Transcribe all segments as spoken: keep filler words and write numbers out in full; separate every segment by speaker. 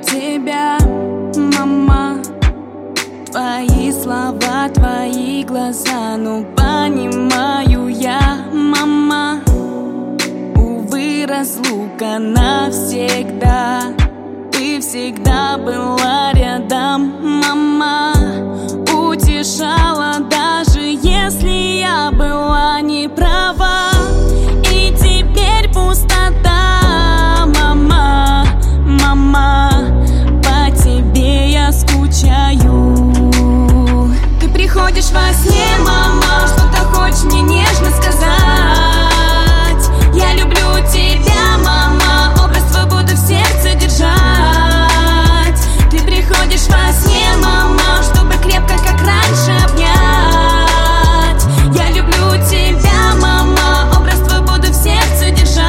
Speaker 1: тебя, мама. Твои слова, твои глаза, ну понимаю я, мама. Увы, разлука навсегда. Ты всегда была рядом, мама. Утешала, даже если я была не права. И теперь пустота, мама, мама. По тебе я скучаю. Ты приходишь во сне, мама, что-то хочешь мне нежно сказать. Я люблю тебя, мама, образ твой буду в сердце держать. Ты приходишь во сне, мама, чтобы крепко, как раньше, обнять. Я люблю тебя, мама, образ твой буду в сердце держать.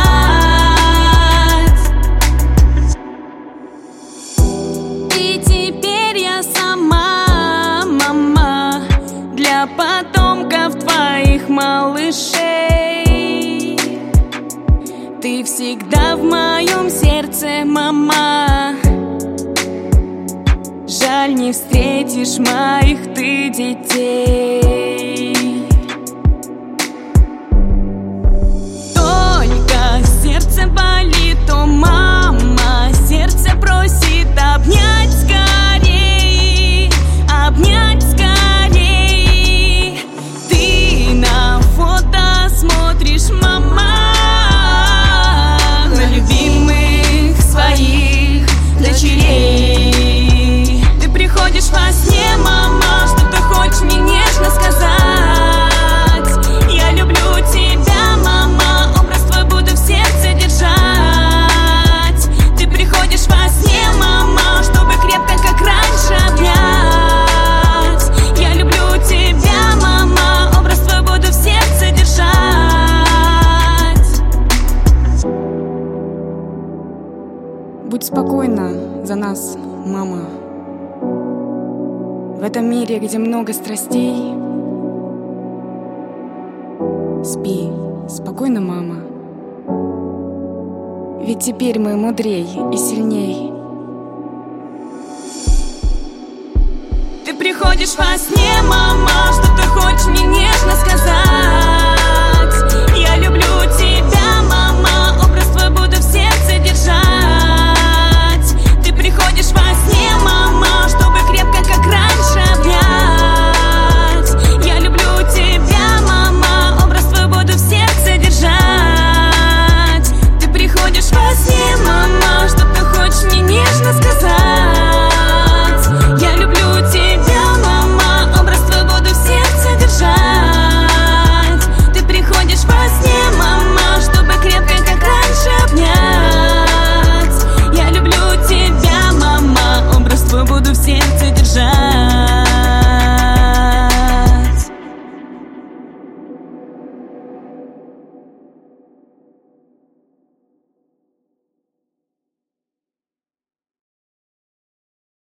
Speaker 1: И теперь я сама, мама, для потомков твоих малышей. Ты всегда в моем сердце, мама. Жаль, не встретишь моих ты детей. Только сердце болит, о, мама. Сердце просит обнять скорей, обнять скорей. Ты на фото смотришь, мама, на любимых своих дочерей. Ты приходишь во сне, мама, что-то хочешь мне нежно сказать. Я люблю тебя, мама, образ твой буду в сердце держать. Ты приходишь во сне, мама, чтобы крепко, как раньше, обнять. Я люблю тебя, мама, образ твой буду в сердце держать. Будь спокойна за нас, мама. В этом мире, где много страстей, спи спокойно, мама. Ведь теперь мы мудрей и сильней. Ты приходишь во сне, мама, что ты хочешь мне нежно сказать.